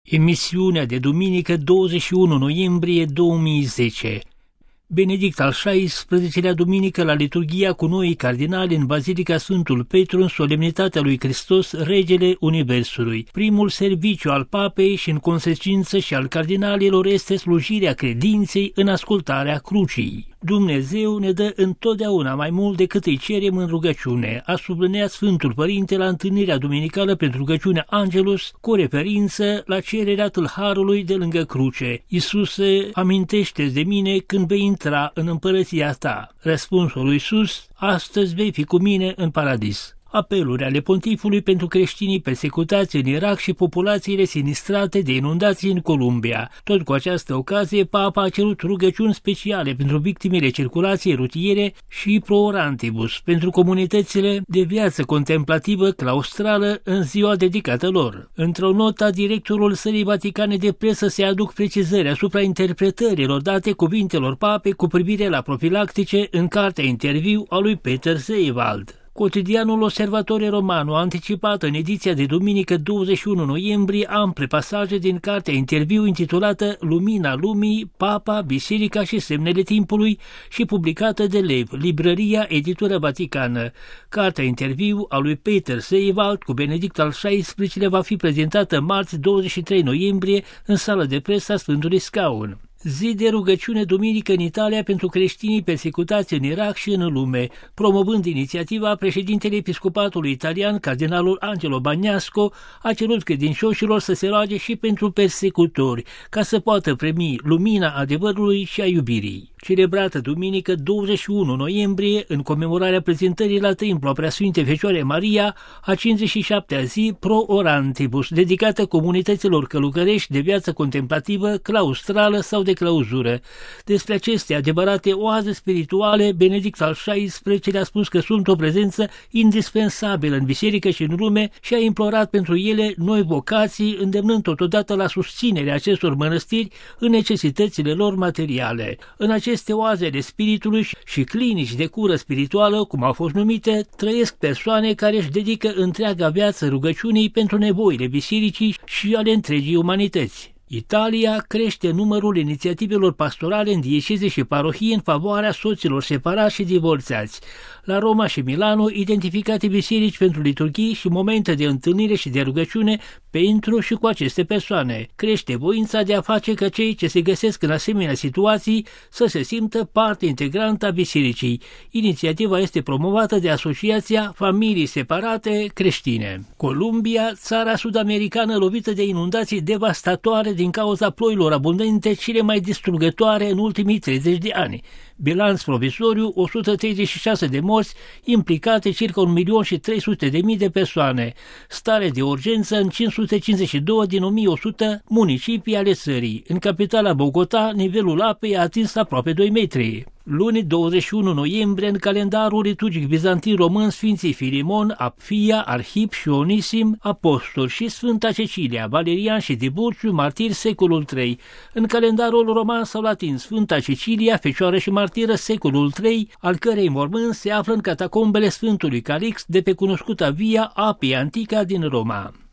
Emisiunea de duminică 21 noiembrie 2010. Benedict al XVI-lea duminică la liturghia cu noi cardinali în Bazilica Sfântul Petru în solemnitatea lui Hristos, Regele Universului. Primul serviciu al papei și în consecință și al cardinalilor este slujirea credinței în ascultarea crucii. Dumnezeu ne dă întotdeauna mai mult decât îi cerem în rugăciune, a subliniat Sfântul Părinte la întâlnirea duminicală pentru rugăciunea Angelus, cu referință la cererea tâlharului de lângă cruce. Iisuse, amintește-ți de mine când vei intra în împărăția ta. Răspunsul lui Iisus: astăzi vei fi cu mine în paradis. Apeluri ale pontifului pentru creștinii persecutați în Irak și populațiile sinistrate de inundații în Columbia. Tot cu această ocazie, Papa a cerut rugăciuni speciale pentru victimele circulației rutiere și pro orantibus, pentru comunitățile de viață contemplativă claustrală în ziua dedicată lor. Într-o notă, directorul Sălii Vaticane de Presă se aduc precizări asupra interpretărilor date cuvintelor Papei cu privire la profilactice în cartea interviu a lui Peter Seewald. Cotidianul Osservatore Romano a anticipat în ediția de duminică 21 noiembrie ample pasaje din cartea interviu intitulată Lumina Lumii, Papa, Biserica și semnele timpului și publicată de Lev, Librăria Editură Vaticană. Cartea interviu a lui Peter Seewald cu Benedict al XVI-lea va fi prezentată marți 23 noiembrie în sală de presă a Sfântului Scaun. Zi de rugăciune duminică în Italia pentru creștinii persecutați în Irak și în lume. Promovând inițiativa, președintele episcopatului italian, cardinalul Angelo Bagnasco, a cerut credincioșilor să se roage și pentru persecutori, ca să poată primi lumina adevărului și a iubirii. Celebrată duminică 21 noiembrie, în comemorarea prezentării la templu a Preasfintei Fecioare Maria, a 57-a zi pro orantibus, dedicată comunităților călugărești de viață contemplativă, claustrală sau de clauzură. Despre aceste adevărate oaze spirituale, Benedict al XVI-lea a spus că sunt o prezență indispensabilă în biserică și în lume și a implorat pentru ele noi vocații, îndemnând totodată la susținerea acestor mănăstiri în necesitățile lor materiale. În aceste oaze de spiritului și clinici de cură spirituală, cum au fost numite, trăiesc persoane care își dedică întreaga viață rugăciunii pentru nevoile bisericii și ale întregii umanități. Italia crește numărul inițiativelor pastorale în dieceze și parohii în favoarea soților separați și divorțați. La Roma și Milano, identificate biserici pentru liturghii și momente de întâlnire și de rugăciune pentru și cu aceste persoane. Crește voința de a face ca cei ce se găsesc în asemenea situații să se simtă parte integrantă a bisericii. Inițiativa este promovată de Asociația Familii Separate Creștine. Columbia, țara sud-americană lovită de inundații devastatoare din cauza ploilor abundente cele mai distrugătoare în ultimii 30 de ani. Bilanț provizoriu, 136 de morți, implicate circa 1.300.000 de persoane. Stare de urgență în 552 din 1100 municipii ale țării. În capitala Bogota, nivelul apei a atins aproape 2 metri. Luni 21 noiembrie, în calendarul liturgic bizantin român, Sfinții Filimon, Apfia, Arhip și Onisim, apostol, și Sfânta Cecilia, Valerian și Tiburciu, martir secolul III. În calendarul roman sau latin, Sfânta Cecilia, fecioară și martiră secolul III, al cărei mormânt se află în catacombele Sfântului Calix de pe cunoscuta Via Appia Antica din Roma.